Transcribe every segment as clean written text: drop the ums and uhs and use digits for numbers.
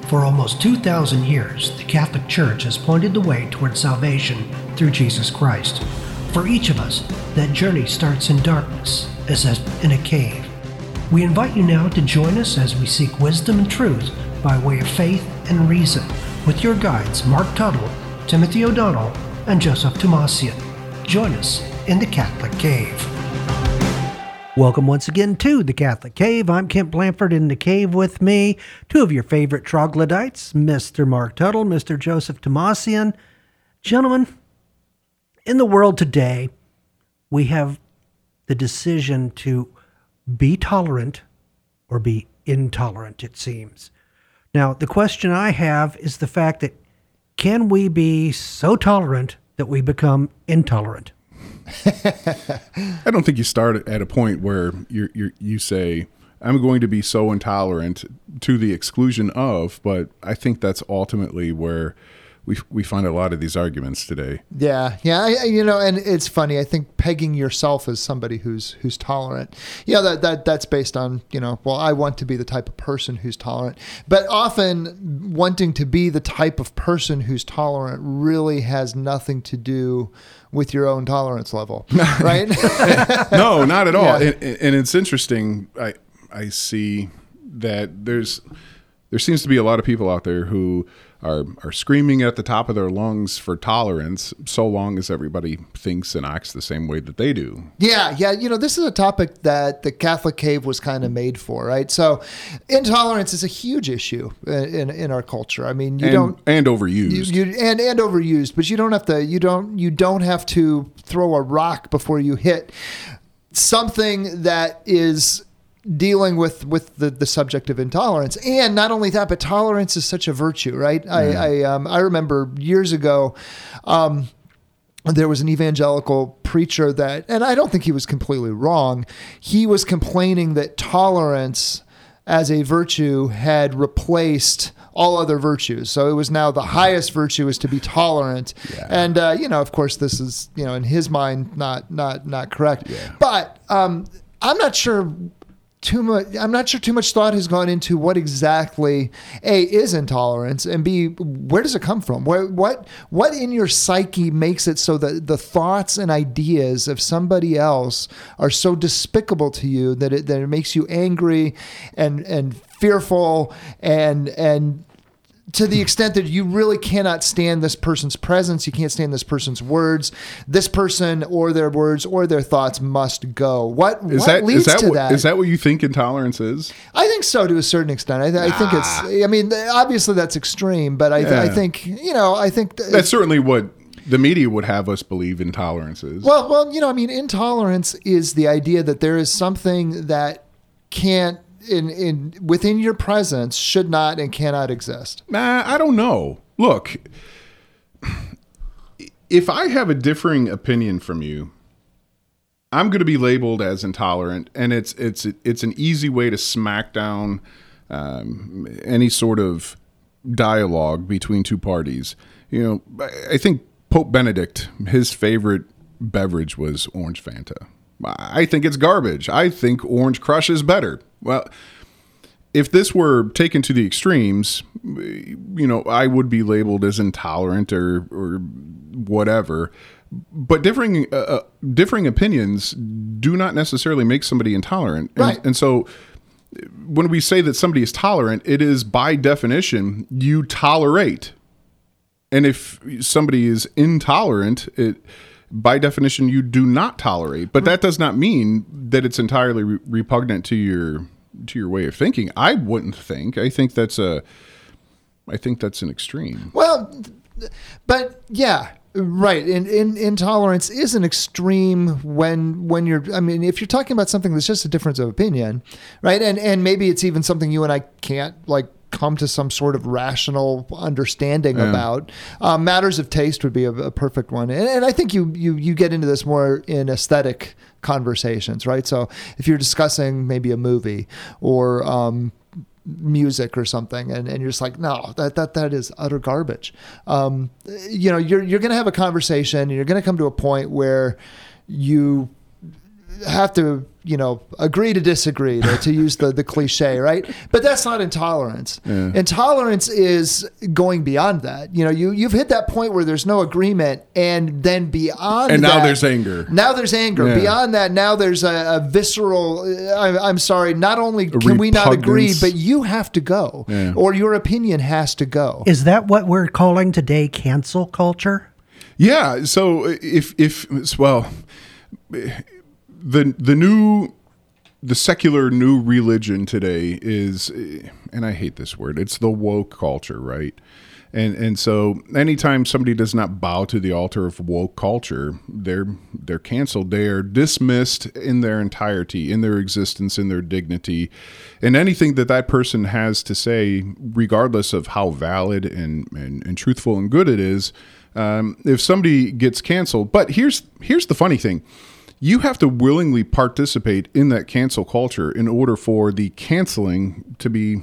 For almost 2,000 years, the Catholic Church has pointed the way toward salvation through Jesus Christ. For each of us, that journey starts in darkness, as in a cave. We invite you now to join us as we seek wisdom and truth by way of faith and reason with your guides Mark Tuttle, Timothy O'Donnell, and Joseph Tomasian. Join us in the Catholic Cave. Welcome once again to the Catholic Cave. I'm Kent Blanford. In the cave with me, two of your favorite troglodytes, Mr. Mark Tuttle, Mr. Joseph Tomasian. Gentlemen, in the world today, we have the decision to be tolerant or be intolerant, it seems. Now, the question I have is the fact that can we be so tolerant that we become intolerant? I don't think you start at a point where you say, I'm going to be so intolerant to the exclusion of, but I think that's ultimately where we find a lot of these arguments today. Yeah. And it's funny. I think pegging yourself as somebody who's tolerant, that's based on, I want to be the type of person who's tolerant. But often wanting to be the type of person who's tolerant really has nothing to do with your own tolerance level, right? No, not at all. Yeah. And it's interesting. I see that there seems to be a lot of people out there who are screaming at the top of their lungs for tolerance, so long as everybody thinks and acts the same way that they do. Yeah. This is a topic that the Catholic Cave was kind of made for, right? So intolerance is a huge issue in our culture. I mean, and overused. And overused, but you don't have to throw a rock before you hit something that is dealing with the subject of intolerance. And not only that, but tolerance is such a virtue, right? Mm. I remember years ago, there was an evangelical preacher and I don't think he was completely wrong. He was complaining that tolerance as a virtue had replaced all other virtues. So it was now the highest virtue is to be tolerant. Yeah. And, of course this is, in his mind, not correct. Yeah. But, I'm not sure too much thought has gone into what exactly A, is intolerance, and B, where does it come from? What in your psyche makes it so that the thoughts and ideas of somebody else are so despicable to you that it makes you angry and fearful and to the extent that you really cannot stand this person's presence, you can't stand this person's words, this person or their words or their thoughts must go. What leads to that? Is that what you think intolerance is? I think so, to a certain extent. I think it's, obviously that's extreme, but I think that's certainly what the media would have us believe intolerance is. Well, intolerance is the idea that there is something that can't, within your presence, should not and cannot exist. I don't know. Look, if I have a differing opinion from you, I'm going to be labeled as intolerant, and it's an easy way to smack down any sort of dialogue between two parties. I think Pope Benedict, his favorite beverage was Orange Fanta. I think it's garbage. I think Orange Crush is better. Well, if this were taken to the extremes, I would be labeled as intolerant or whatever. But differing opinions do not necessarily make somebody intolerant. Right. And so when we say that somebody is tolerant, it is by definition, you tolerate. And if somebody is intolerant, by definition, you do not tolerate, but that does not mean that it's entirely repugnant to your way of thinking. I wouldn't think. I think that's an extreme. Well, but yeah, right. Intolerance is an extreme when you're. If you're talking about something that's just a difference of opinion, right? And maybe it's even something you and I can't come to some sort of rational understanding about. Matters of taste would be a perfect one. And I think you get into this more in aesthetic conversations, right? So if you're discussing maybe a movie or music or something, and you're just like, no, that is utter garbage. You're going to have a conversation and you're going to come to a point where you have to, agree to disagree, to use the cliche, right? But that's not intolerance. Yeah. Intolerance is going beyond that. You've hit that point where there's no agreement, and then beyond and that, now there's anger. Now there's anger. Yeah. Beyond that, now there's a visceral, I'm sorry, not only can we not agree, Repugnance. but you have to go, Yeah. or your opinion has to go. Is that what we're calling today cancel culture? Yeah. So if the secular new religion today is, and I hate this word, it's the woke culture, right? And so anytime somebody does not bow to the altar of woke culture, they're canceled. They are dismissed in their entirety, in their existence, in their dignity, and anything that person has to say, regardless of how valid and truthful and good it is. If somebody gets canceled, but here's the funny thing. You have to willingly participate in that cancel culture in order for the canceling to be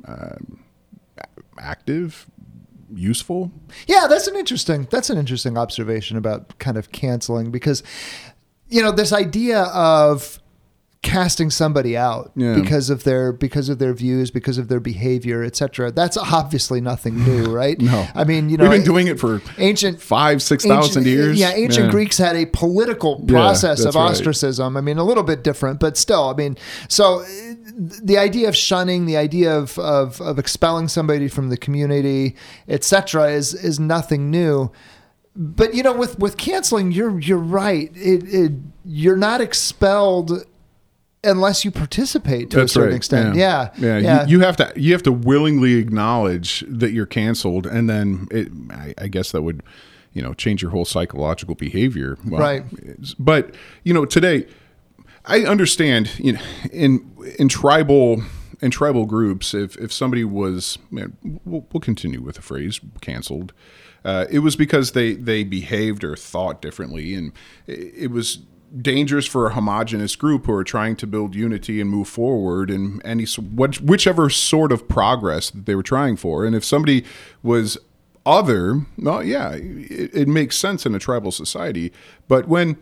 active, useful. Yeah, that's an interesting observation about kind of canceling, because this idea of casting somebody out because of their views, because of their behavior, etc. That's obviously nothing new, right? No. I mean, we've been doing it for ancient 5,000-6,000 years. Yeah, ancient Greeks had a political process of that's right. ostracism. I mean, a little bit different, but still. I mean, so the idea of shunning, the idea of expelling somebody from the community, etc., is nothing new. But with canceling, you're right. You're not expelled unless you participate to a certain extent. Yeah. You have to willingly acknowledge that you're canceled, and then I guess that would, change your whole psychological behavior. Well, right. But today, I understand. In tribal groups, if somebody was, we'll continue with the phrase canceled. It was because they behaved or thought differently, and it was dangerous for a homogenous group who are trying to build unity and move forward in whichever sort of progress that they were trying for. And if somebody was other, well, yeah, it makes sense in a tribal society. But when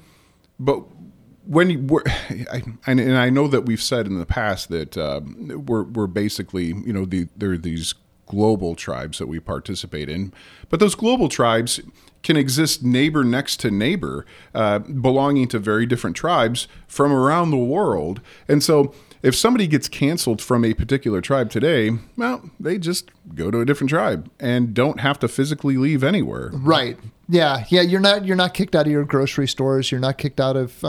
we're, and I know that we've said in the past that we're basically, there are these global tribes that we participate in, but those global tribes can exist neighbor next to neighbor, belonging to very different tribes from around the world. And so if somebody gets canceled from a particular tribe today, well, they just go to a different tribe and don't have to physically leave anywhere. Right. Yeah. You're not kicked out of your grocery stores. You're not kicked out of,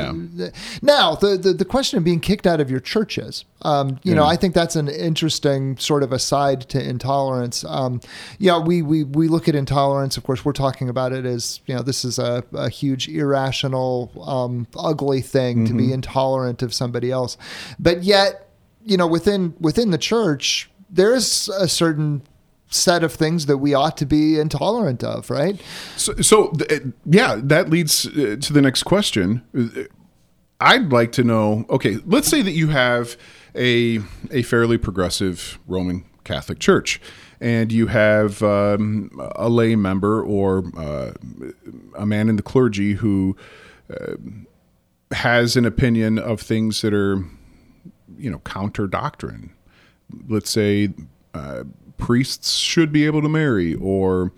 now the question of being kicked out of your churches, I think that's an interesting sort of aside to intolerance. We look at intolerance. Of course, we're talking about it as, this is a huge irrational, ugly thing to be intolerant of somebody else. But yet, within the church, there's a certain set of things that we ought to be intolerant of, right? So that leads to the next question. I'd like to know, okay, let's say that you have a fairly progressive Roman Catholic Church, and you have a lay member or a man in the clergy who has an opinion of things that are, counter doctrine. Let's say priests should be able to marry, or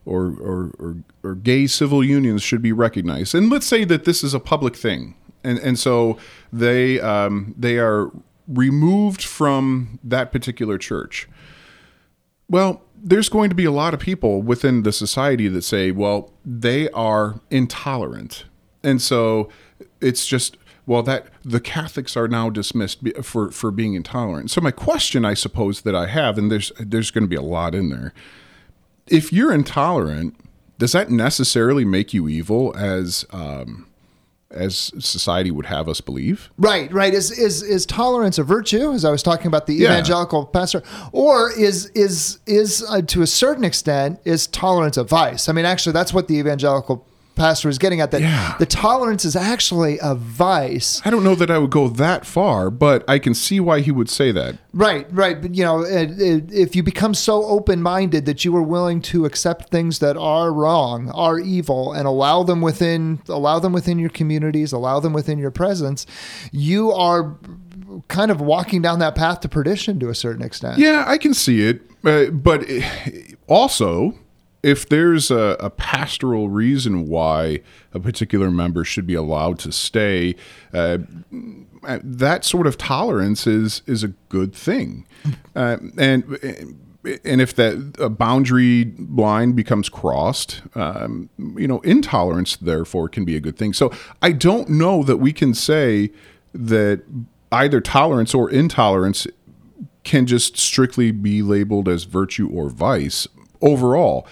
gay civil unions should be recognized. And let's say that this is a public thing, and so they are removed from that particular church. Well, there's going to be a lot of people within the society that say, well, they are intolerant, and so it's just, well, that the Catholics are now dismissed for being intolerant. So my question, I suppose, that I have, and there's going to be a lot in there. If you're intolerant, does that necessarily make you evil, as society would have us believe? Right. Is tolerance a virtue, as I was talking about the evangelical pastor, or is to a certain extent, is tolerance a vice? I mean, actually, that's what the evangelical pastor is getting at, that Yeah. the tolerance is actually a vice. I don't know that I would go that far, but I can see why he would say that. Right. But, if you become so open-minded that you are willing to accept things that are wrong, are evil, and allow them within your communities, allow them within your presence, you are kind of walking down that path to perdition to a certain extent. Yeah, I can see it. But also, if there's a pastoral reason why a particular member should be allowed to stay, that sort of tolerance is a good thing. And if that boundary line becomes crossed, intolerance therefore can be a good thing. So I don't know that we can say that either tolerance or intolerance can just strictly be labeled as virtue or vice. Overall,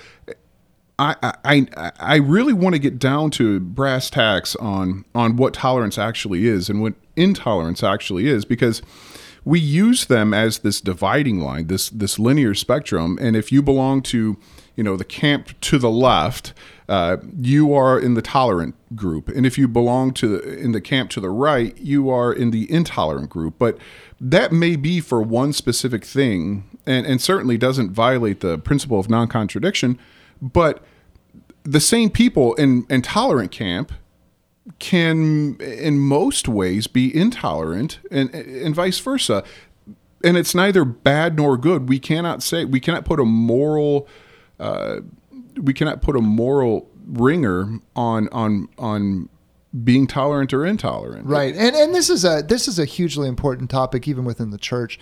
I really want to get down to brass tacks on what tolerance actually is and what intolerance actually is, because we use them as this dividing line, this linear spectrum. And if you belong to, the camp to the left, you are in the tolerant group. And if you belong in the camp to the right, you are in the intolerant group. But that may be for one specific thing, and certainly doesn't violate the principle of non-contradiction. But the same people in tolerant camp can, in most ways, be intolerant, and vice versa. And it's neither bad nor good. We cannot put a moral ringer on being tolerant or intolerant. Right. And this is a hugely important topic even within the church.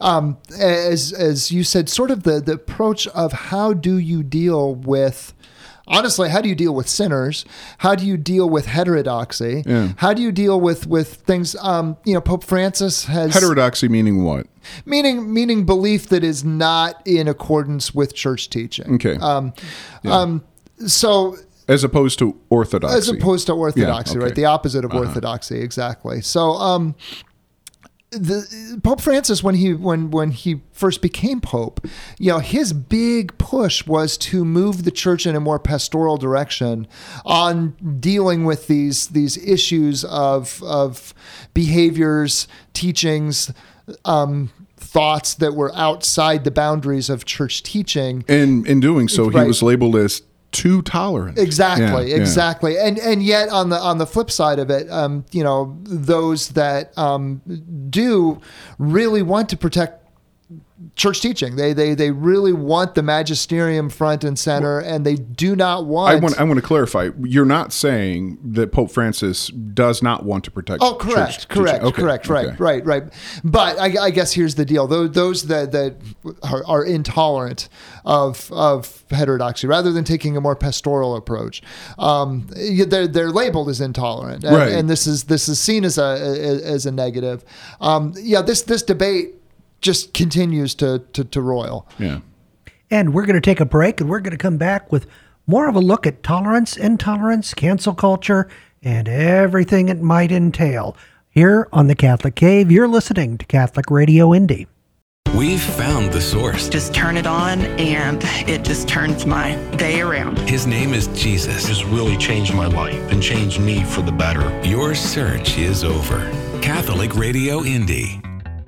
As you said, sort of the approach of how do you deal with, honestly, how do you deal with sinners? How do you deal with heterodoxy? Yeah. How do you deal with things, Pope Francis has... Heterodoxy meaning what? Meaning belief that is not in accordance with church teaching. Okay. So... As opposed to orthodoxy. Yeah, okay. Right? The opposite of orthodoxy, exactly. So, the Pope Francis, when he first became pope, his big push was to move the church in a more pastoral direction on dealing with these issues of behaviors, teachings, thoughts that were outside the boundaries of church teaching. And in doing so, he was labeled as too tolerant. Exactly. And yet on the flip side of it, those that do really want to protect church teaching. They really want the magisterium front and center, and they do not want... I want to clarify. You're not saying that Pope Francis does not want to protect church teaching. Correct. Right. But I guess here's the deal. Those that are intolerant of heterodoxy, rather than taking a more pastoral approach, they're labeled as intolerant, and this is seen as a negative. This debate just continues to roil. Yeah. And we're going to take a break, and we're going to come back with more of a look at tolerance, intolerance, cancel culture, and everything it might entail. Here on The Catholic Cave, you're listening to Catholic Radio Indy. We've found the source. Just turn it on, and it just turns my day around. His name is Jesus. Has really changed my life and changed me for the better. Your search is over. Catholic Radio Indy.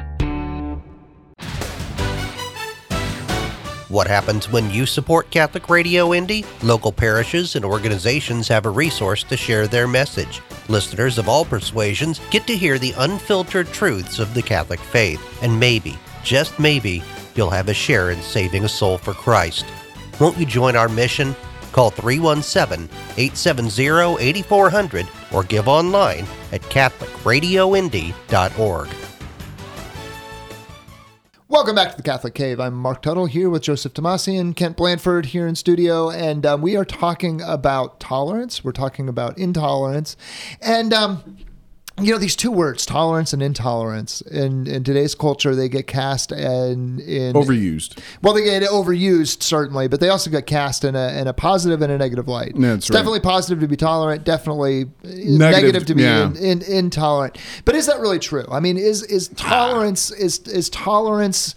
What happens when you support Catholic Radio Indy? Local parishes and organizations have a resource to share their message. Listeners of all persuasions get to hear the unfiltered truths of the Catholic faith, and maybe, just maybe, you'll have a share in saving a soul for Christ. Won't you join our mission? Call 317-870-8400 or give online at CatholicRadioIndy.org. Welcome back to the Catholic Cave. I'm Mark Tuttle here with Joseph Tomasi and Kent Blandford here in studio, and we are talking about tolerance. We're talking about intolerance, and these two words, tolerance and intolerance, in today's culture, they get cast in overused. Well, they get overused certainly, but they also get cast in a positive and a negative light. That's right. Definitely positive to be tolerant, definitely negative to be intolerant. But is that really true? I mean, is tolerance is tolerance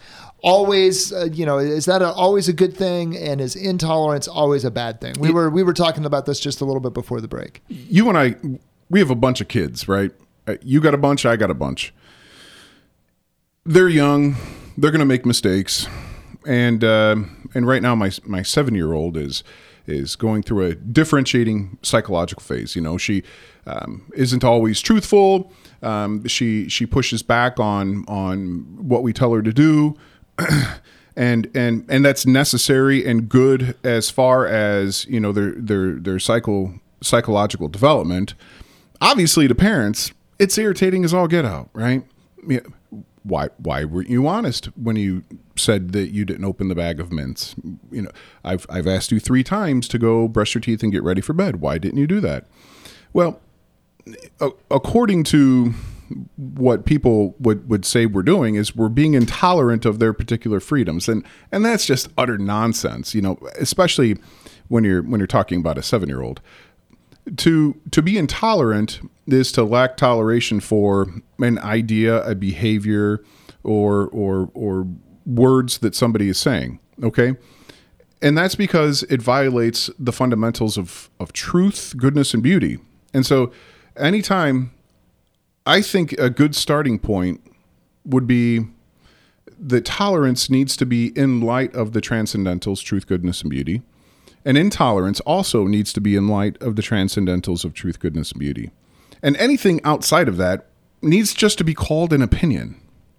always, is that always a good thing? And is intolerance always a bad thing? We were talking about this just a little bit before the break. You and I, we have a bunch of kids, right? You got a bunch, I got a bunch. They're young. They're going to make mistakes. And right now my 7-year-old is going through a differentiating psychological phase. She isn't always truthful. She pushes back on what we tell her to do. and that's necessary and good as far as, their psychological development. Obviously to parents, it's irritating as all get out, right? Yeah. Why weren't you honest when you said that you didn't open the bag of mints? I've asked you 3 times to go brush your teeth and get ready for bed. Why didn't you do that? Well, according to what people would say we're doing is we're being intolerant of their particular freedoms. And that's just utter nonsense, especially when you're talking about a 7-year-old. To be intolerant is to lack toleration for an idea, a behavior, or words that somebody is saying. Okay, and that's because it violates the fundamentals of truth, goodness, and beauty. And so, anytime, I think a good starting point would be that tolerance needs to be in light of the transcendentals, truth, goodness, and beauty. And intolerance also needs to be in light of the transcendentals of truth, goodness, and beauty. And anything outside of that needs just to be called an opinion.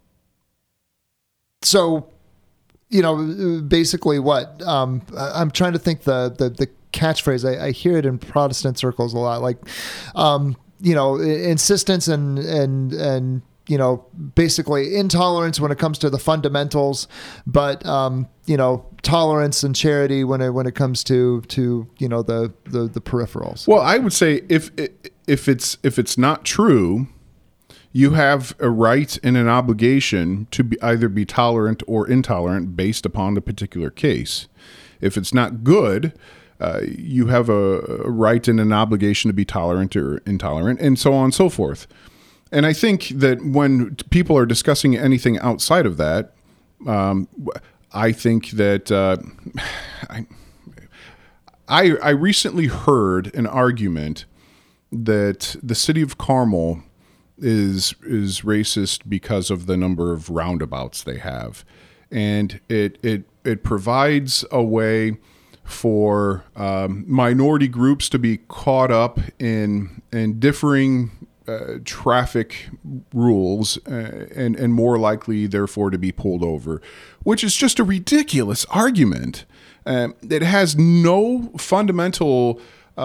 So, basically what? I'm trying to think the catchphrase. I hear it in Protestant circles a lot, like, insistence and basically intolerance when it comes to the fundamentals, but tolerance and charity when it comes to the peripherals. Well, I would say if it's not true, you have a right and an obligation to either be tolerant or intolerant based upon the particular case. If it's not good, you have a right and an obligation to be tolerant or intolerant, and so on and so forth. And I think that when people are discussing anything outside of that, I think that I recently heard an argument that the city of Carmel is racist because of the number of roundabouts they have, and it provides a way for minority groups to be caught up in differing traffic rules and more likely, therefore, to be pulled over, which is just a ridiculous argument. It has no fundamental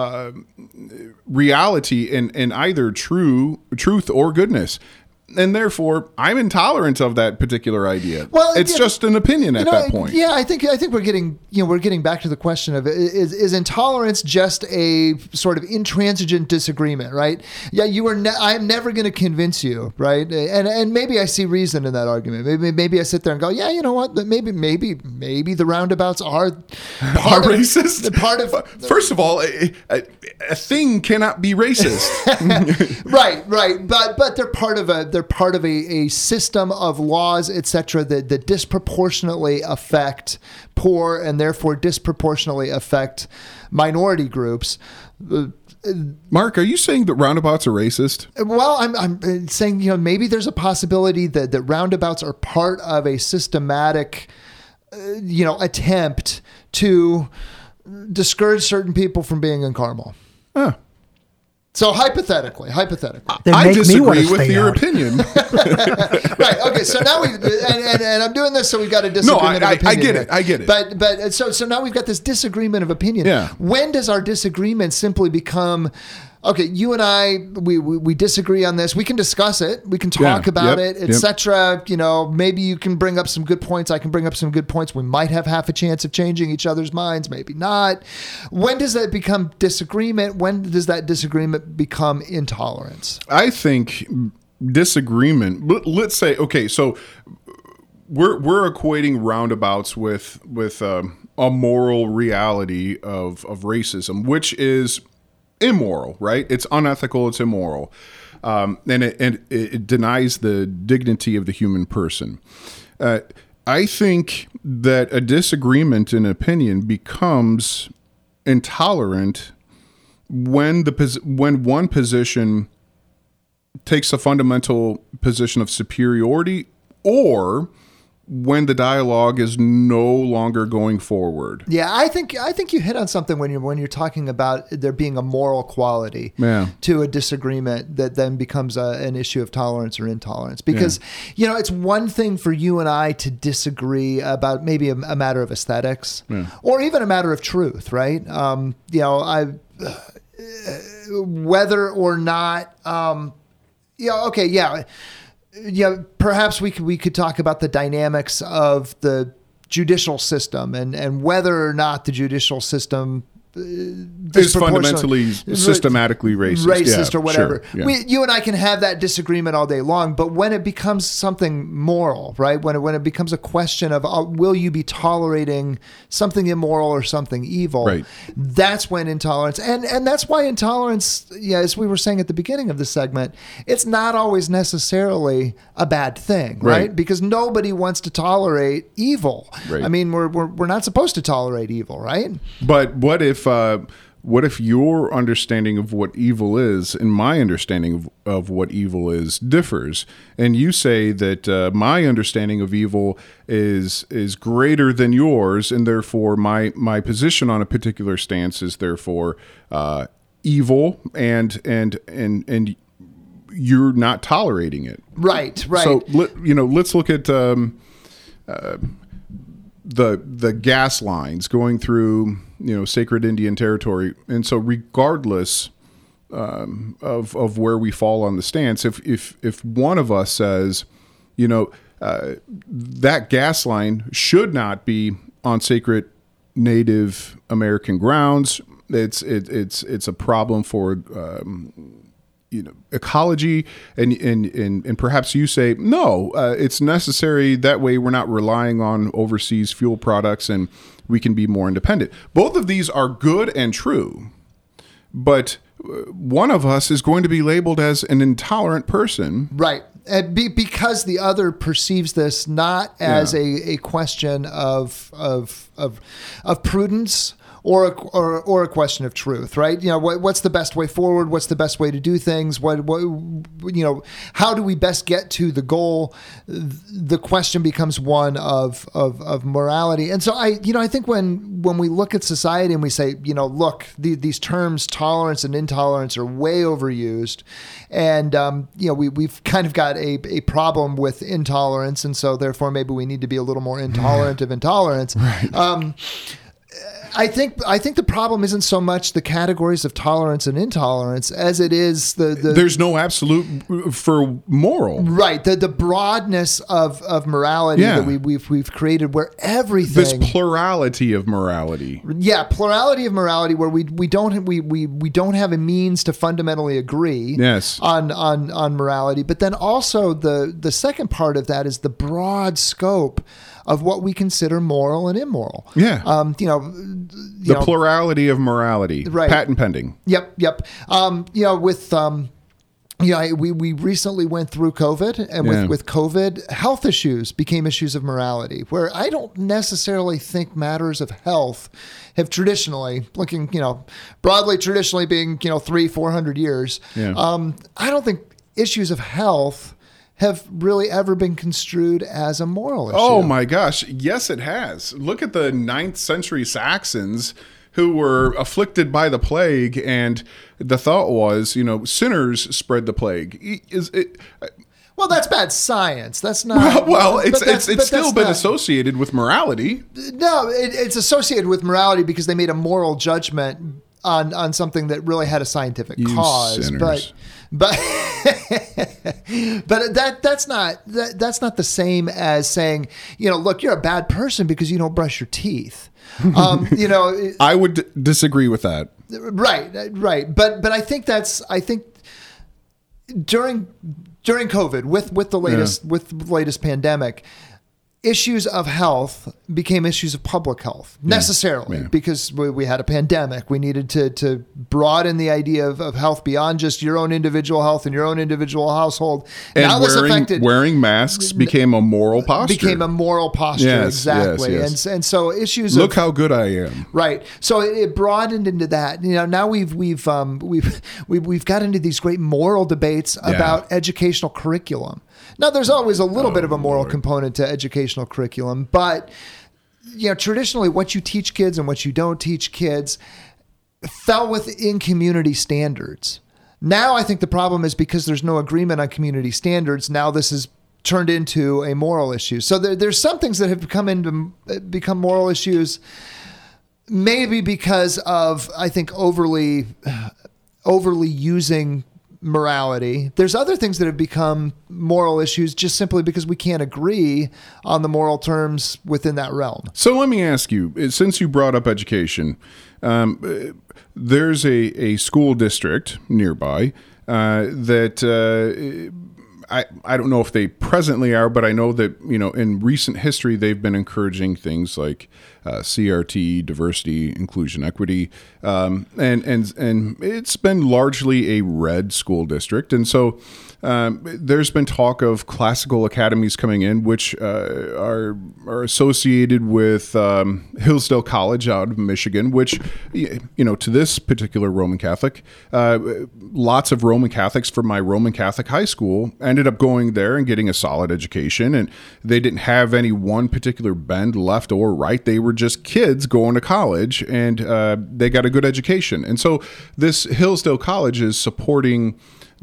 reality in either truth or goodness. And therefore, I'm intolerant of that particular idea. Well, it's just an opinion at that point. Yeah, I think we're getting back to the question of is intolerance just a sort of intransigent disagreement, right? Yeah, I'm never going to convince you, right? And maybe I see reason in that argument. Maybe I sit there and go, yeah, you know what? Maybe the roundabouts are racist. First of all, a thing cannot be racist. right. But they're part of a system of laws, etc., that disproportionately affect poor and therefore disproportionately affect minority groups. Mark, are you saying that roundabouts are racist? Well, I'm saying, maybe there's a possibility that roundabouts are part of a systematic, attempt to discourage certain people from being in Carmel. Huh. So hypothetically, I disagree with your opinion. Right. Okay. So now and I'm doing this, so we've got a disagreement of opinion. I get it. But so now we've got this disagreement of opinion. Yeah. When does our disagreement simply become, okay, you and I, we disagree on this. We can discuss it. We can talk about it, etc. Maybe you can bring up some good points. I can bring up some good points. We might have half a chance of changing each other's minds. Maybe not. When does that become disagreement? When does that disagreement become intolerance? I think disagreement. Let's say, okay, so we're equating roundabouts with a moral reality of racism, which is immoral, right? It's unethical. It's immoral, and it denies the dignity of the human person. I think that a disagreement in opinion becomes intolerant when one position takes a fundamental position of superiority, or when the dialogue is no longer going forward. Yeah, I think you hit on something when you're talking about there being a moral quality to a disagreement that then becomes an issue of tolerance or intolerance. Because it's one thing for you and I to disagree about maybe a matter of aesthetics or even a matter of truth, right? Whether or not, perhaps we could talk about the dynamics of the judicial system and whether or not the judicial system is fundamentally systematically racist or whatever. Sure, yeah. You and I can have that disagreement all day long, but when it becomes something moral, right? When it becomes a question of will you be tolerating something immoral or something evil? Right. That's when intolerance, and that's why intolerance, as we were saying at the beginning of the segment, it's not always necessarily a bad thing, right? Because nobody wants to tolerate evil. Right. I mean, we're not supposed to tolerate evil, right? But what if your understanding of what evil is and my understanding of what evil is differs, and you say that my understanding of evil is greater than yours, and therefore my position on a particular stance is therefore evil, and you're not tolerating it. Right. So let's look at the gas lines going through sacred Indian territory, and so regardless of where we fall on the stance, if one of us says that gas line should not be on sacred Native American grounds, it's a problem for ecology, and perhaps you say no, it's necessary, that way we're not relying on overseas fuel products and we can be more independent. Both of these are good and true, but one of us is going to be labeled as an intolerant person, right? Because the other perceives this not as a question of prudence or a question of truth, right? What's the best way forward? What's the best way to do things? How do we best get to the goal? The question becomes one of morality. And so I think when we look at society and we say, look, these terms tolerance and intolerance are way overused, and we've kind of got a problem with intolerance, and so therefore maybe we need to be a little more intolerant of intolerance. Right. I think the problem isn't so much the categories of tolerance and intolerance as it is the there's no absolute for moral, right? The broadness of morality that we've created, where everything, this plurality of morality, plurality of morality, where we don't have a means to fundamentally agree on morality, but then also the second part of that is the broad scope of what we consider moral and immoral. The plurality of morality, right? Patent pending. Yep. We recently went through COVID, and with COVID, health issues became issues of morality, where I don't necessarily think matters of health have traditionally, looking, broadly traditionally being, 300-400 years. I don't think issues of health have really ever been construed as a moral issue. Oh my gosh. Yes, it has. Look at the 9th century Saxons who were afflicted by the plague, and the thought was, sinners spread the plague. Well, that's bad science. That's not. Well, it's still been associated with morality. No, it's associated with morality because they made a moral judgment on something that really had a scientific cause. Sinners. But that's not the same as saying, look, you're a bad person because you don't brush your teeth. I would disagree with that. Right. But I think during COVID with the latest pandemic, issues of health became issues of public health necessarily because we had a pandemic. We needed to broaden the idea of health beyond just your own individual health and your own individual household. And now wearing masks became a moral posture. Exactly. Yes. And so issues. Look how good I am. Right. So it broadened into that. Now we've got into these great moral debates about educational curriculum. Now, there's always a little bit of a moral component to educational curriculum, but traditionally what you teach kids and what you don't teach kids fell within community standards. Now, I think the problem is because there's no agreement on community standards, now this is turned into a moral issue. So there's some things that have become moral issues, maybe because of, I think, overly using morality. There's other things that have become moral issues just simply because we can't agree on the moral terms within that realm. So let me ask you, since you brought up education, there's a school district nearby that I don't know if they presently are, but I know that, in recent history, they've been encouraging things like CRT, diversity, inclusion, equity, and it's been largely a red school district. And so there's been talk of classical academies coming in, which are associated with Hillsdale College out of Michigan, which, to this particular Roman Catholic, lots of Roman Catholics from my Roman Catholic high school ended up going there and getting a solid education. And they didn't have any one particular bend left or right. They were just kids going to college, and they got a good education. And so this Hillsdale College is supporting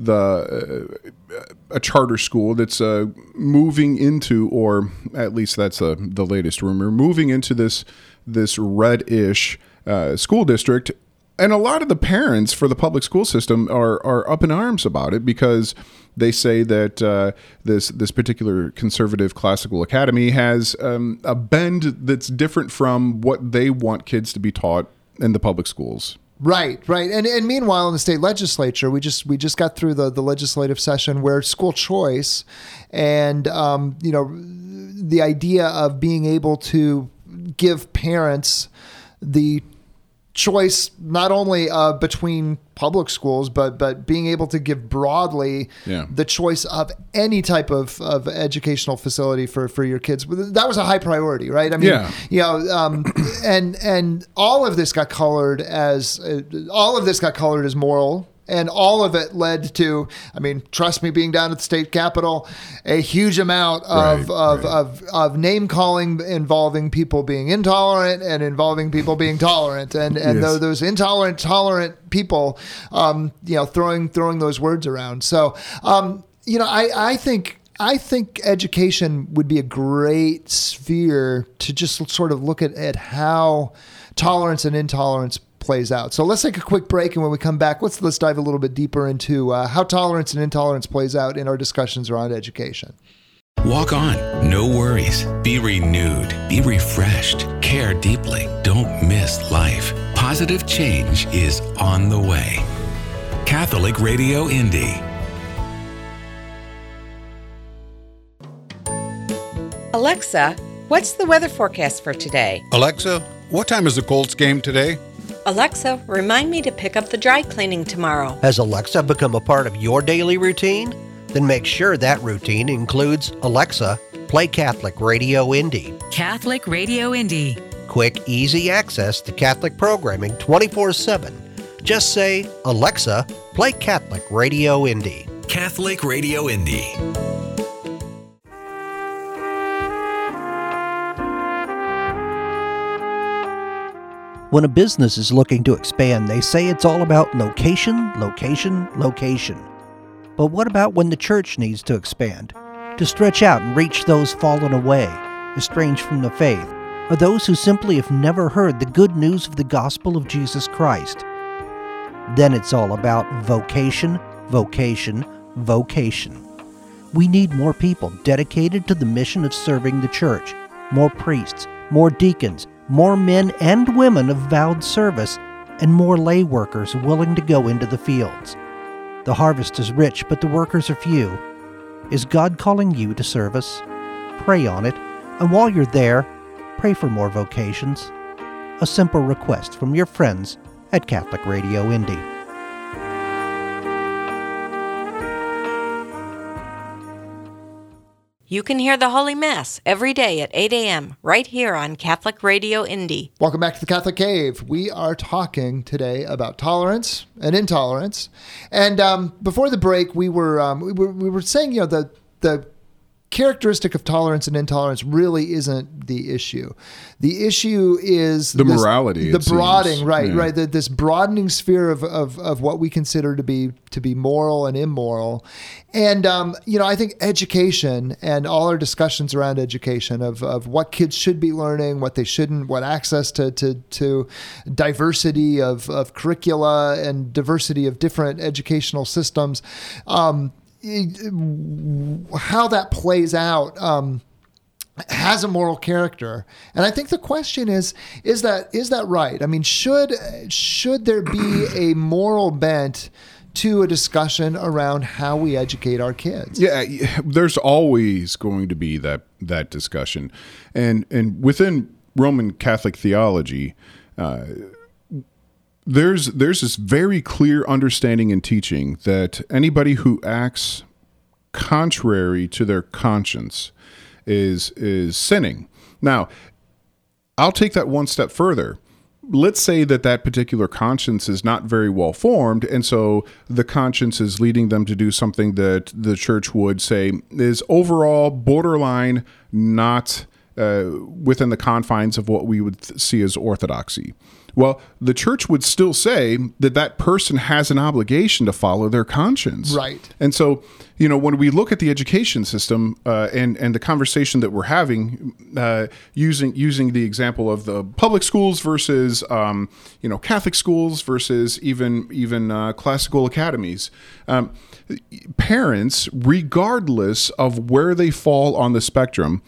a charter school that's moving into, or at least that's the latest rumor, moving into this red-ish school district. And a lot of the parents for the public school system are up in arms about it because they say that this particular conservative classical academy has a bend that's different from what they want kids to be taught in the public schools. Right. And meanwhile, in the state legislature, we just got through the legislative session where school choice and the idea of being able to give parents the choice not only between public schools, but being able to give broadly the choice of any type of educational facility for your kids. That was a high priority, right? I mean, and all of this got colored as moral. And all of it led to, trust me, being down at the state capitol, a huge amount of name calling involving people being intolerant and involving people being tolerant, and those intolerant, tolerant people, throwing those words around. So, I think education would be a great sphere to just sort of look at how tolerance and intolerance plays out. So let's take a quick break, and when we come back, let's dive a little bit deeper into how tolerance and intolerance plays out in our discussions around education. Walk on. No worries. Be renewed. Be refreshed. Care deeply. Don't miss life. Positive change is on the way. Catholic Radio Indy. Alexa, what's the weather forecast for today? Alexa, what time is the Colts game today? Alexa, remind me to pick up the dry cleaning tomorrow. Has Alexa become a part of your daily routine? Then make sure that routine includes Alexa, play Catholic Radio Indy. Catholic Radio Indy. Quick, easy access to Catholic programming 24/7. Just say, Alexa, play Catholic Radio Indy. Catholic Radio Indy. When a business is looking to expand, they say it's all about location, location, location. But what about when the church needs to expand? To stretch out and reach those fallen away, estranged from the faith, or those who simply have never heard the good news of the gospel of Jesus Christ? Then it's all about vocation, vocation, vocation. We need more people dedicated to the mission of serving the church, more priests, more deacons, more men and women of vowed service, and more lay workers willing to go into the fields. The harvest is rich, but the workers are few. Is God calling you to service? Pray on it. And while you're there, pray for more vocations. A simple request from your friends at Catholic Radio Indy. You can hear the Holy Mass every day at 8 a.m. right here on Catholic Radio Indy. Welcome back to the Catholic Cave. We are talking today about tolerance and intolerance. And before the break, we were saying, the characteristic of tolerance and intolerance really isn't the issue. The issue is the morality, the broadening, seems. right, Yeah. right. This broadening sphere of what we consider to be moral and immoral. And I think education and all our discussions around education of what kids should be learning, what they shouldn't, what access to diversity of curricula and diversity of different educational systems. How that plays out has a moral character, and I think the question is that right? I mean, should there be a moral bent to a discussion around how we educate our kids? Yeah, there's always going to be that discussion, and within Roman Catholic theology, there's this very clear understanding and teaching that anybody who acts contrary to their conscience is sinning. Now, I'll take that one step further. Let's say that particular conscience is not very well formed, and so the conscience is leading them to do something that the church would say is overall borderline not within the confines of what we would see as orthodoxy. Well, the church would still say that person has an obligation to follow their conscience. Right. And so, when we look at the education system and the conversation that we're having, using the example of the public schools versus, Catholic schools versus even classical academies, parents, regardless of where they fall on the spectrum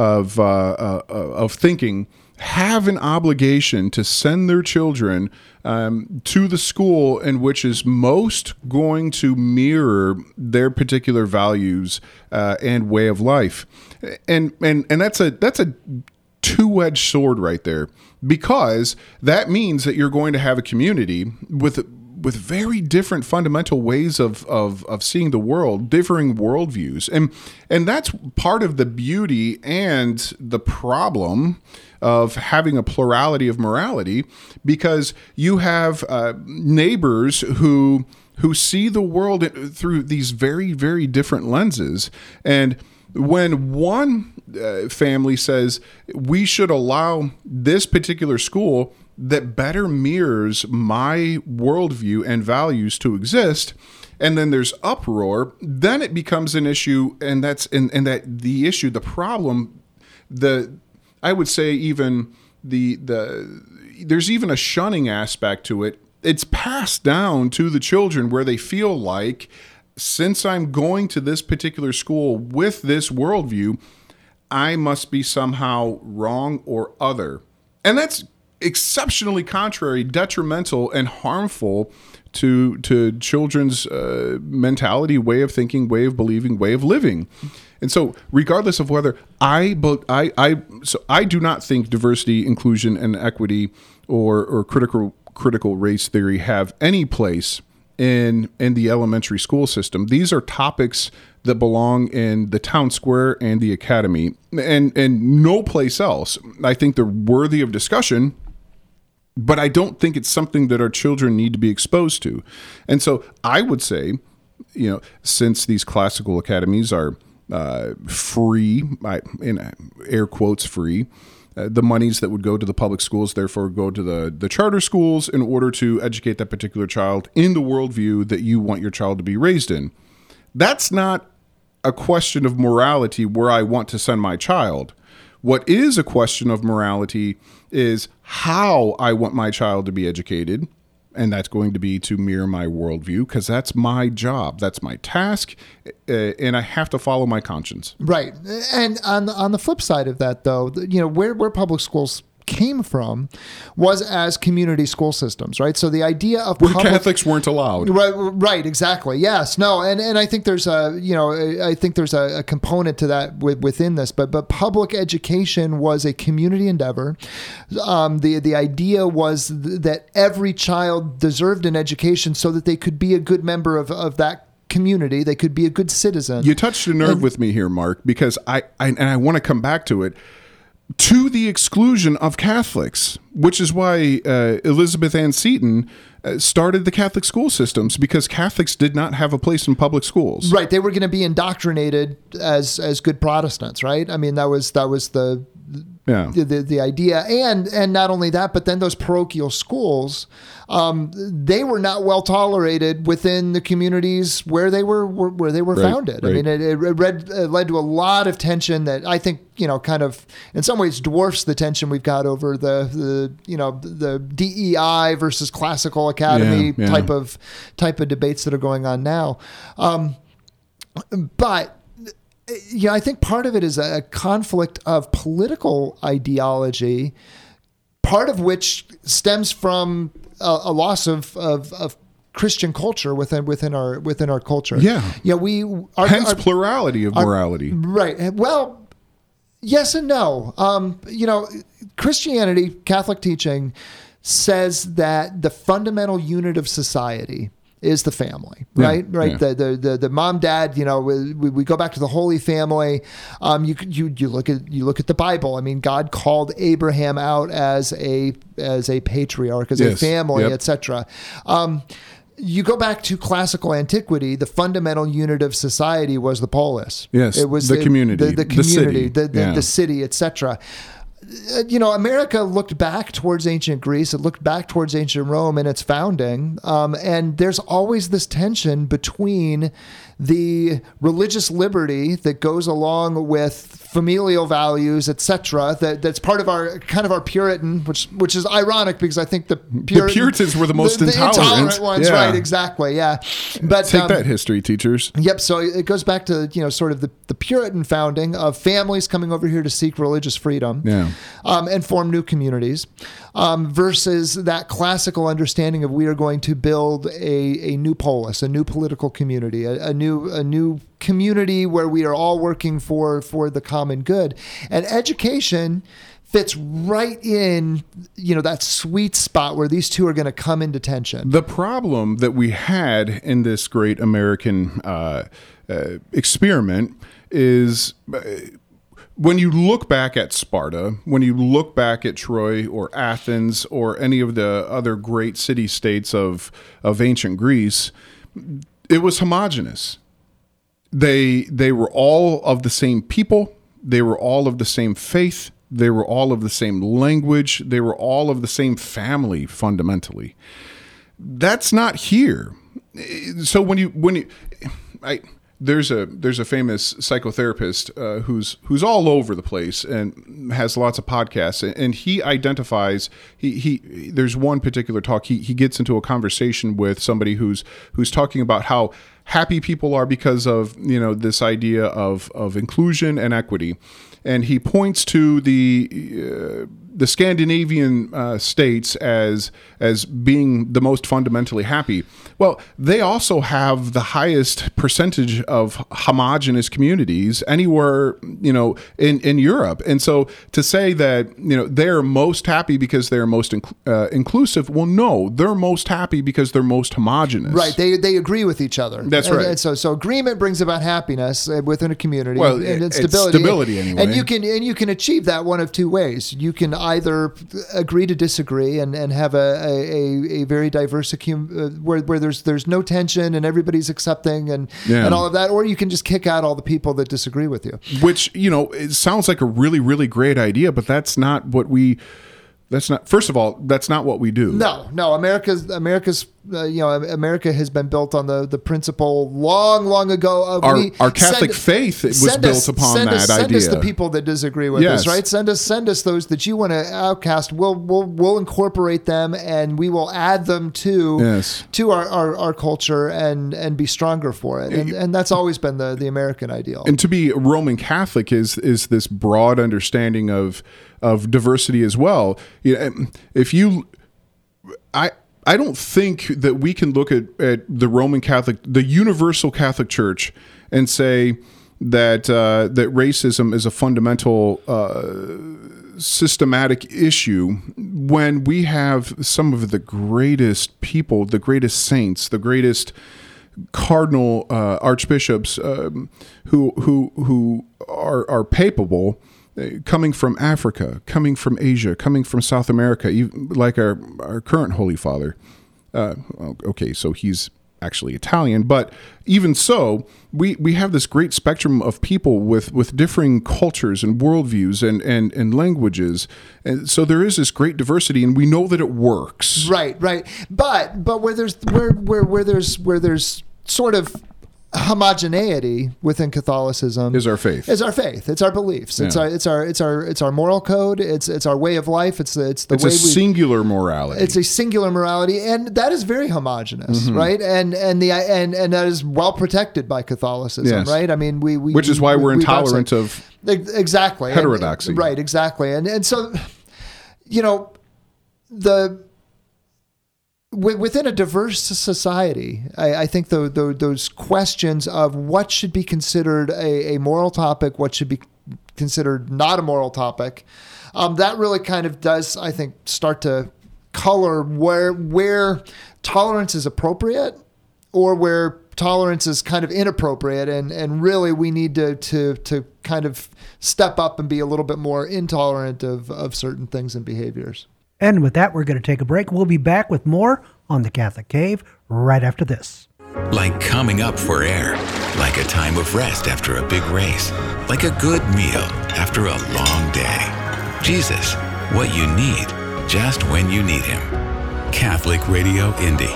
of thinking, have an obligation to send their children to the school in which is most going to mirror their particular values and way of life, and that's a two-edged sword right there, because that means that you're going to have a community with very different fundamental ways of seeing the world, differing worldviews, and that's part of the beauty and the problem of having a plurality of morality, because you have neighbors who see the world through these very, very different lenses. And when one family says we should allow this particular school that better mirrors my worldview and values to exist, and then there's uproar, then it becomes an issue, and the problem, I would say even there's even a shunning aspect to it. It's passed down to the children where they feel like, since I'm going to this particular school with this worldview, I must be somehow wrong or other. And that's exceptionally contrary, detrimental, and harmful to children's mentality, way of thinking, way of believing, way of living. And so, regardless of whether I do not think diversity, inclusion, and equity or critical race theory have any place in the elementary school system. These are topics that belong in the town square and the academy, and no place else. I think they're worthy of discussion, but I don't think it's something that our children need to be exposed to. And so I would say, since these classical academies are free, in air quotes free, the monies that would go to the public schools therefore go to the charter schools in order to educate that particular child in the worldview that you want your child to be raised in. That's not a question of morality where I want to send my child. What is a question of morality is how I want my child to be educated, and that's going to be to mirror my worldview, because that's my job, that's my task, and I have to follow my conscience. Right. And on the flip side of that, though, where public schools came from was as community school systems, right? So the idea of where Catholics weren't allowed. Right, exactly. Yes, no, and I think there's a component to that within this, but public education was a community endeavor. The idea was that every child deserved an education so that they could be a good member of that community. They could be a good citizen. You touched a nerve with me here, Mark, because I want to come back to it, to the exclusion of Catholics, which is why Elizabeth Ann Seton started the Catholic school systems, because Catholics did not have a place in public schools. Right. They were going to be indoctrinated as good Protestants, right? I mean, that was the idea. And not only that, but then those parochial schools, they were not well tolerated within the communities where they were founded. Right. I mean, it led to a lot of tension that I think, kind of in some ways dwarfs the tension we've got over the DEI versus classical academy type of debates that are going on now. But I think part of it is a conflict of political ideology, part of which stems from a loss of Christian culture within our culture. Yeah. Hence plurality of morality. Right. Well, yes and no. Christianity, Catholic teaching, says that the fundamental unit of society is the family, right? Yeah, right. Yeah. The mom, dad, we go back to the Holy Family. You look at the Bible. I mean, God called Abraham out as a patriarch, as a family, etc. You go back to classical antiquity, the fundamental unit of society was the polis. Yes, it was the community, the community, the city, etc. America looked back towards ancient Greece. It looked back towards ancient Rome and its founding. And there's always this tension between the religious liberty that goes along with familial values, etc. That's part of our Puritan, which is ironic because I think the Puritans were the most intolerant ones, right? Exactly, yeah. But take that, history teachers. Yep. So it goes back to sort of the Puritan founding of families coming over here to seek religious freedom, and form new communities, versus that classical understanding of we are going to build a new polis, a new political community, a new community where we are all working for the common good. And education fits right in, that sweet spot where these two are going to come into tension. The problem that we had in this great American experiment is when you look back at Sparta, when you look back at Troy or Athens or any of the other great city-states of ancient Greece, it was homogeneous. They were all of the same people. They were all of the same faith. They were all of the same language. They were all of the same family, fundamentally. That's not here. So there's a famous psychotherapist who's all over the place and has lots of podcasts, and he identifies there's one particular talk he gets into a conversation with somebody who's talking about how happy people are because of this idea of inclusion and equity, and he points to the Scandinavian states as being the most fundamentally happy. Well, they also have the highest percentage of homogenous communities anywhere, in Europe. And so to say that, they're most happy because they're most inclusive, well, no, they're most happy because they're most homogenous. Right. They agree with each other. That's right. And so agreement brings about happiness within a community. Well, and stability anyway. And you can achieve that one of two ways. You can either agree to disagree and have a very diverse where there's no tension and everybody's accepting and all of that, or you can just kick out all the people that disagree with you. Which, it sounds like a really, really great idea, but that's not what we. First of all, that's not what we do. No. America's America has been built on the principle long ago of our Catholic faith was built upon that idea. Send us the people that disagree with us, right? Send us those that you want to outcast. We'll incorporate them, and we will add them to our culture and be stronger for it. And that's always been the American ideal. And to be Roman Catholic is this broad understanding of diversity as well. I don't think that we can look at the Roman Catholic, the universal Catholic Church, and say that that racism is a fundamental systematic issue when we have some of the greatest people, the greatest saints, the greatest cardinal archbishops who are papable, coming from Africa, coming from Asia, coming from South America, like our current Holy Father. Okay, so he's actually Italian, but even so, we have this great spectrum of people with differing cultures and worldviews and languages, and so there is this great diversity, and we know that it works. Right. But where there's sort of homogeneity within Catholicism is our faith. It's our beliefs. It's our moral code. It's our way of life. It's a singular morality. It's a singular morality, and that is very homogenous, right? And that is well protected by Catholicism, right? I mean, which is why we're intolerant of exactly heterodoxy, right? Exactly, and so within a diverse society, I think those questions of what should be considered a moral topic, what should be considered not a moral topic, that really kind of does, I think, start to color where tolerance is appropriate or where tolerance is kind of inappropriate, and really we need to kind of step up and be a little bit more intolerant of certain things and behaviors. And with that, we're going to take a break. We'll be back with more on the Catholic Cave right after this. Like coming up for air, like a time of rest after a big race, like a good meal after a long day. Jesus, what you need, just when you need him. Catholic Radio Indy.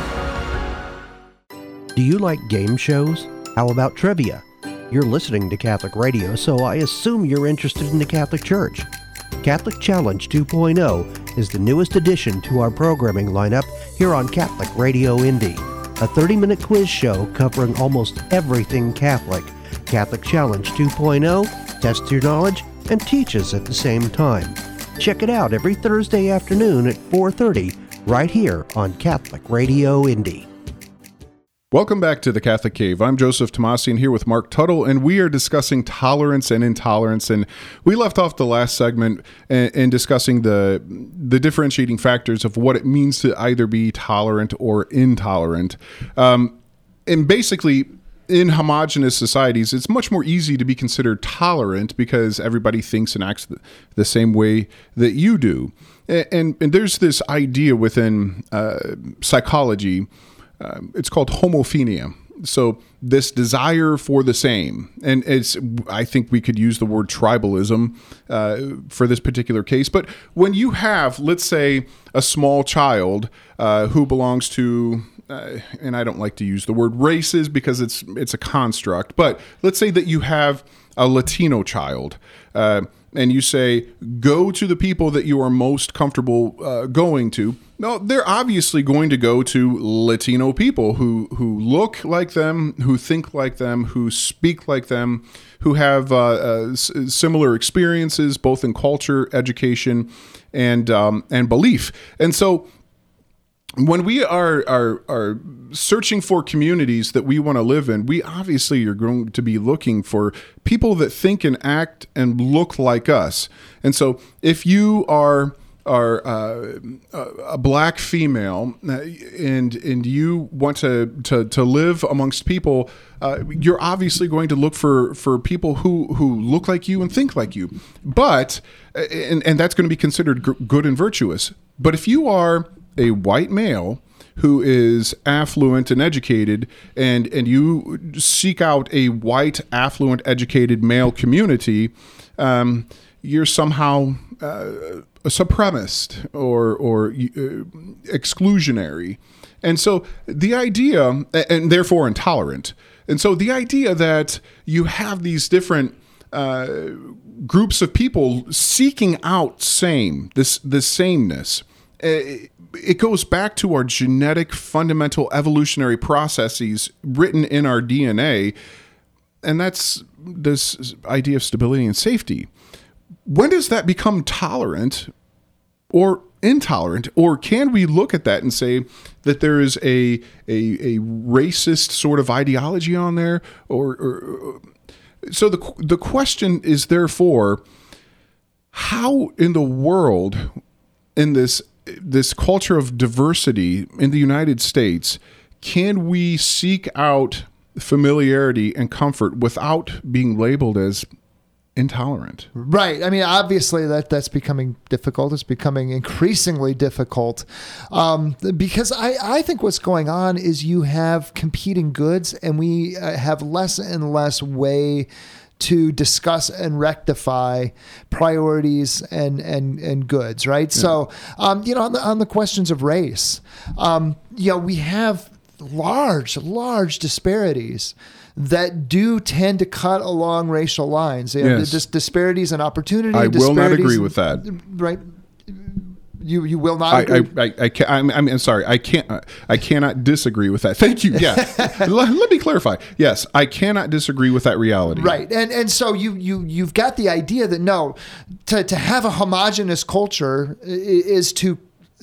Do you like game shows? How about trivia? You're listening to Catholic Radio, so I assume you're interested in the Catholic Church. Catholic Challenge 2.0 is the newest addition to our programming lineup here on Catholic Radio Indy. A 30-minute quiz show covering almost everything Catholic. Catholic Challenge 2.0 tests your knowledge and teaches at the same time. Check it out every Thursday afternoon at 4:30 right here on Catholic Radio Indy. Welcome back to the Catholic Cave. I'm Joseph Tomasian here with Mark Tuttle, and we are discussing tolerance and intolerance. And we left off the last segment in discussing the differentiating factors of what it means to either be tolerant or intolerant. And basically, in homogenous societies, it's much more easy to be considered tolerant because everybody thinks and acts the same way that you do. And there's this idea within psychology. It's called homophenia. So this desire for the same, and I think we could use the word tribalism for this particular case. But when you have, let's say, a small child who belongs to, and I don't like to use the word races because it's a construct, but let's say that you have a Latino child, and you say, go to the people that you are most comfortable going to. No, they're obviously going to go to Latino people who look like them, who think like them, who speak like them, who have similar experiences, both in culture, education, and belief. And so when we are searching for communities that we want to live in, we obviously are going to be looking for people that think and act and look like us. And so if you are a black female and you want to live amongst people, you're obviously going to look for people who look like you and think like you. But and that's going to be considered good and virtuous. But if you are a white male who is affluent and educated, and you seek out a white, affluent, educated male community, you're somehow a supremacist or exclusionary. And so the idea, and therefore intolerant. And so the idea that you have these different groups of people seeking out this sameness, it goes back to our genetic fundamental evolutionary processes written in our DNA, and that's this idea of stability and safety. When does that become tolerant or intolerant? Or can we look at that and say that there is a racist sort of ideology on there? Or so the question is therefore, how in the world, in this culture of diversity in the United States, can we seek out familiarity and comfort without being labeled as intolerant? Right. I mean, obviously that's becoming difficult. It's becoming increasingly difficult because I think what's going on is you have competing goods, and we have less and less way to discuss and rectify priorities and goods, right? Yeah. So, on the questions of race, we have large disparities that do tend to cut along racial lines. Yes. Just disparities in opportunity. I will not agree with that. Right. You will not agree? I'm sorry. I cannot disagree with that. Thank you. Yeah. Let me clarify. Yes, I cannot disagree with that reality. Right. And so you've got the idea that no, to have a homogenous culture is to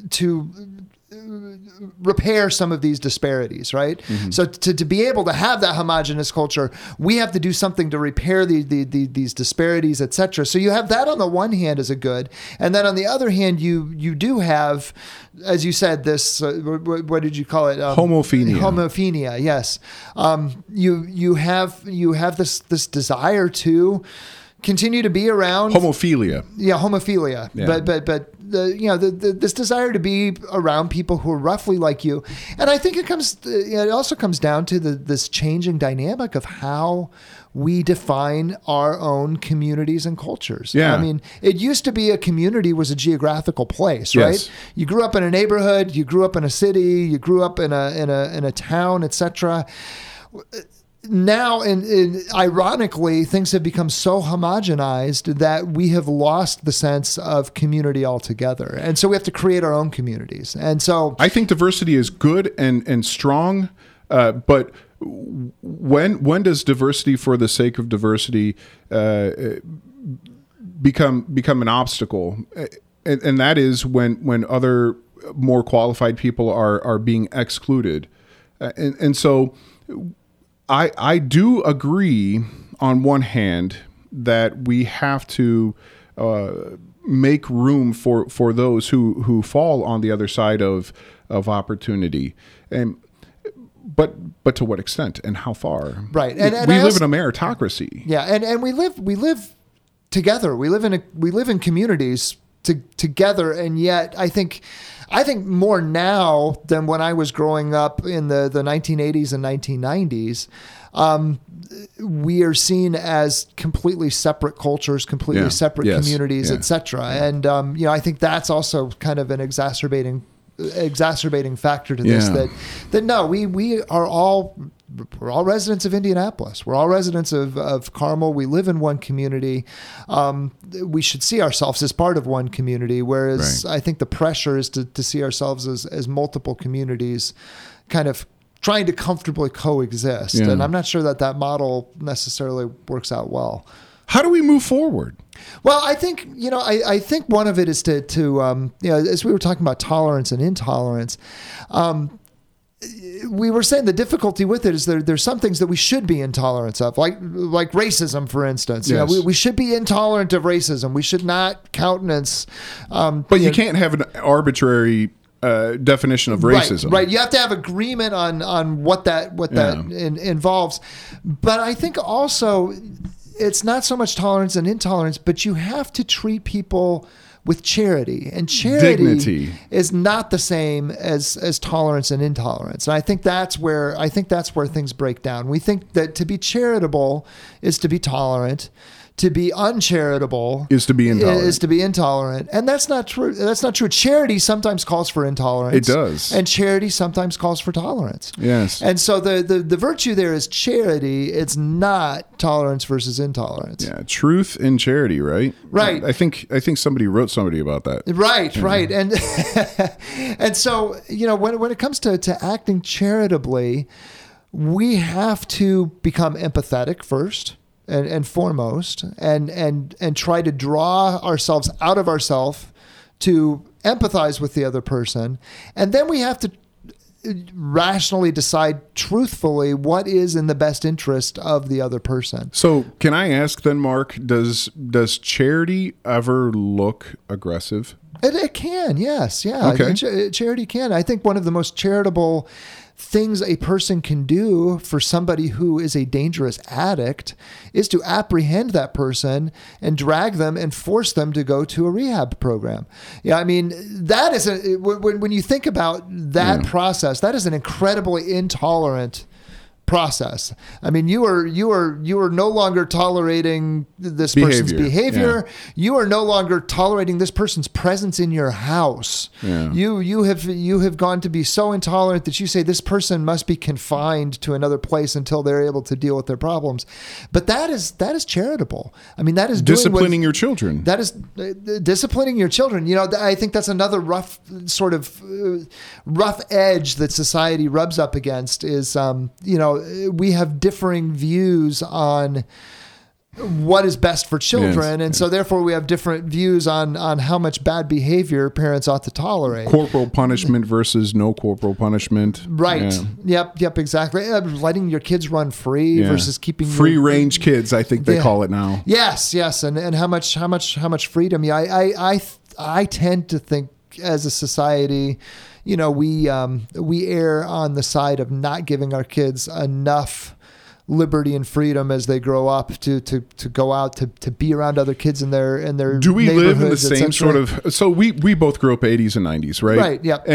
repair some of these disparities, right? Mm-hmm. So to be able to have that homogenous culture, we have to do something to repair these disparities, et cetera. So you have that on the one hand as a good, and then on the other hand, you do have, as you said, this what did you call it? Homophenia. Homophenia, yes. You have this desire to continue to be around homophilia. Yeah, homophilia. Yeah. But this desire to be around people who are roughly like you, and I think it also comes down to this changing dynamic of how we define our own communities and cultures. Yeah. I mean, it used to be a community was a geographical place, right? Yes. You grew up in a neighborhood, you grew up in a city, you grew up in a town, etc. Now, and ironically, things have become so homogenized that we have lost the sense of community altogether. And so we have to create our own communities. And so I think diversity is good and strong, but when does diversity for the sake of diversity become an obstacle? And that is when other more qualified people are being excluded. And so I do agree on one hand that we have to make room for those who fall on the other side of opportunity, but to what extent and how far? Right, and we live in a meritocracy. Yeah, and we live together. We live in communities together, and yet I think more now than when I was growing up in the 1980s and 1990s, we are seen as completely separate cultures, completely separate communities, etc. Yeah. And I think that's also kind of an exacerbating factor to this. That no, we're all residents of Indianapolis. We're all residents of Carmel. We live in one community. We should see ourselves as part of one community, whereas I think the pressure is to see ourselves as multiple communities kind of trying to comfortably coexist. Yeah. And I'm not sure that model necessarily works out well. How do we move forward? Well, I think, I think one of it is to as we were talking about tolerance and intolerance, we were saying the difficulty with it is there's some things that we should be intolerant of, like racism, for instance. Yes. We should be intolerant of racism. We should not countenance. But you can't have an arbitrary definition of racism. Right. You have to have agreement on what that involves. But I think also it's not so much tolerance and intolerance, but you have to treat people with charity, and charity dignity is not the same as tolerance and intolerance. And I think that's where things break down. We think that to be charitable is to be tolerant. to be uncharitable is to be intolerant. And that's not true. That's not true. Charity sometimes calls for intolerance. It does. And charity sometimes calls for tolerance. Yes. And so the virtue there is charity. It's not tolerance versus intolerance. Yeah, truth and charity, right? Right. I think somebody wrote somebody about that. Right, right. And and so, when it comes to acting charitably, we have to become empathetic first and foremost, and try to draw ourselves out of ourselves to empathize with the other person. And then we have to rationally decide truthfully what is in the best interest of the other person. So can I ask then, Mark, does charity ever look aggressive? It can, yes. Yeah. Okay. Charity can. I think one of the most charitable things a person can do for somebody who is a dangerous addict is to apprehend that person and drag them and force them to go to a rehab program. Yeah, I mean, that is when you think about that process, that is an incredibly intolerant process. I mean, you are no longer tolerating this person's behavior. Yeah. You are no longer tolerating this person's presence in your house. Yeah. You have gone to be so intolerant that you say this person must be confined to another place until they're able to deal with their problems. But that is charitable. I mean, that is disciplining your children. That is disciplining your children. I think that's another rough edge that society rubs up against is we have differing views on what is best for children. Yes. And so therefore we have different views on how much bad behavior parents ought to tolerate. Corporal punishment versus no corporal punishment. Right. Yeah. Yep. Exactly. Letting your kids run free versus keeping free range kids, I think they call it now. Yes. And how much freedom. Yeah. I tend to think as a society, we err on the side of not giving our kids enough liberty and freedom as they grow up to go out to be around other kids in their do we live in the same sort of so we both grew up 80s and 90s, right? Right. Yeah.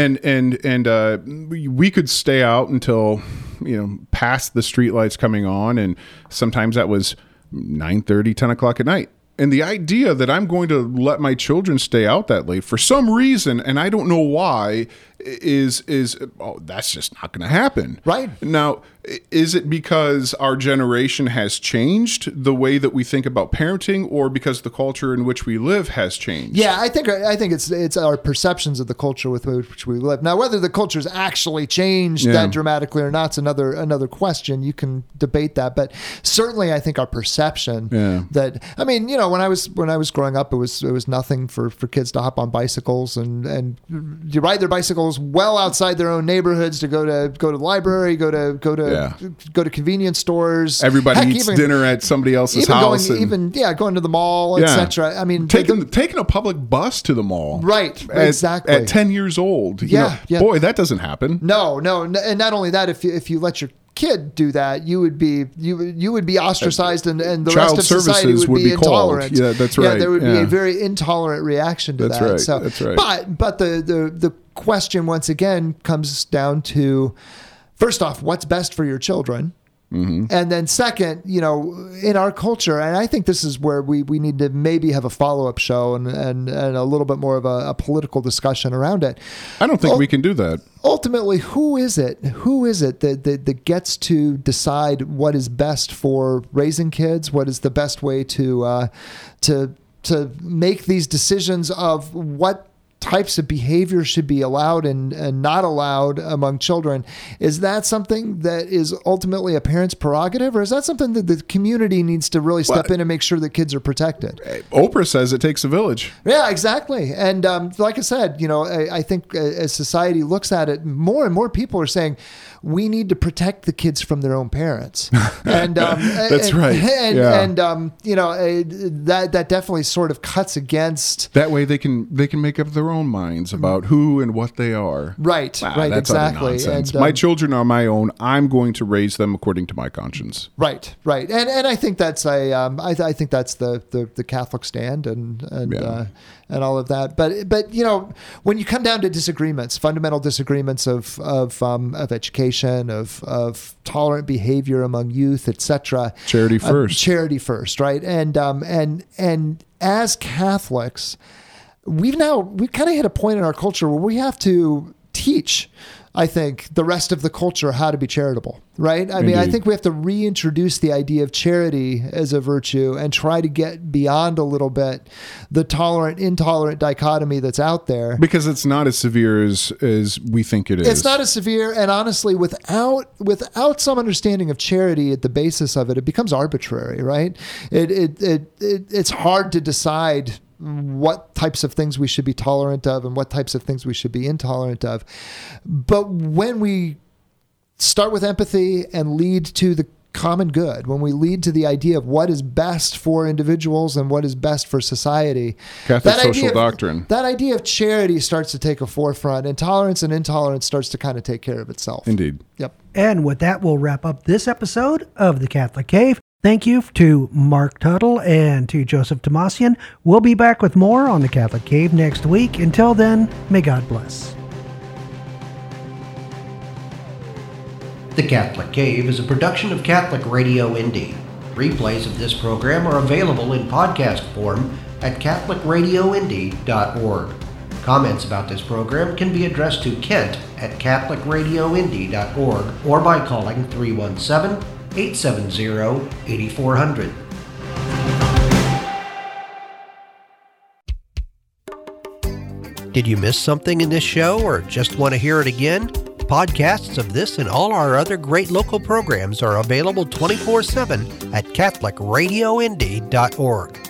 And we could stay out until past the streetlights coming on, and sometimes that was 9:30, 10 o'clock at night. And the idea that I'm going to let my children stay out that late for some reason, and I don't know why, is that's just not going to happen. Right. Now, is it because our generation has changed the way that we think about parenting, or because the culture in which we live has changed? Yeah, I think it's our perceptions of the culture with which we live. Now, whether the culture's actually changed that dramatically or not is another question. You can debate that, but certainly I think our perception that, I mean, when I was growing up, it was nothing for kids to hop on bicycles and you ride their bicycles well outside their own neighborhoods to go to the library, go to convenience stores. Everybody eats dinner at somebody else's house. Going to the mall, etc. I mean, taking a public bus to the mall. Right. Exactly. At 10 years old. Boy, that doesn't happen. No. And not only that, if you let your kid do that, you would be ostracized, and the rest of society would be intolerant. Yeah, that's right. Yeah, there would be a very intolerant reaction to that. Right. So, that's right. But the question once again comes down to, first off, what's best for your children? Mm-hmm. And then second, in our culture, and I think this is where we need to maybe have a follow-up show and a little bit more of a political discussion around it. I don't think we can do that. Ultimately, who is it that gets to decide what is best for raising kids? What is the best way to make these decisions of what types of behavior should be allowed and not allowed among children? Is that something that is ultimately a parent's prerogative, or is that something that the community needs to really step in and make sure that kids are protected? Oprah says it takes a village. Yeah, exactly. And like I said, I think as society looks at it, more and more people are saying we need to protect the kids from their own parents. And that's right. That definitely sort of cuts against. That way they can make up their their own minds about who and what they are. Right, Wow, right, that's utter exactly. nonsense. And, my children are my own. I'm going to raise them according to my conscience. Right, right, and I think that's I think that's the Catholic stand and all of that. But you know, when you come down to disagreements, fundamental disagreements of education, of tolerant behavior among youth, etc. Charity first, right? And as Catholics, we've kind of hit a point in our culture where we have to teach, I think, the rest of the culture how to be charitable, right? I mean, I think we have to reintroduce the idea of charity as a virtue and try to get beyond a little bit the tolerant-intolerant dichotomy that's out there. Because it's not as severe as we think it is. It's not as severe, and honestly, without some understanding of charity at the basis of it, it becomes arbitrary, right? It's hard to decide what types of things we should be tolerant of and what types of things we should be intolerant of. But when we start with empathy and lead to the common good, when we lead to the idea of what is best for individuals and what is best for society, Catholic social doctrine, that idea of charity starts to take a forefront, and tolerance and intolerance starts to kind of take care of itself. Indeed. Yep. And with that, we'll wrap up this episode of The Catholic Cave. Thank you to Mark Tuttle and to Joseph Tomasian. We'll be back with more on The Catholic Cave next week. Until then, may God bless. The Catholic Cave is a production of Catholic Radio Indy. Replays of this program are available in podcast form at catholicradioindy.org. Comments about this program can be addressed to Kent at catholicradioindy.org or by calling 317-870-8400. Did you miss something in this show or just want to hear it again? Podcasts of this and all our other great local programs are available 24/7 at catholicradioindy.org.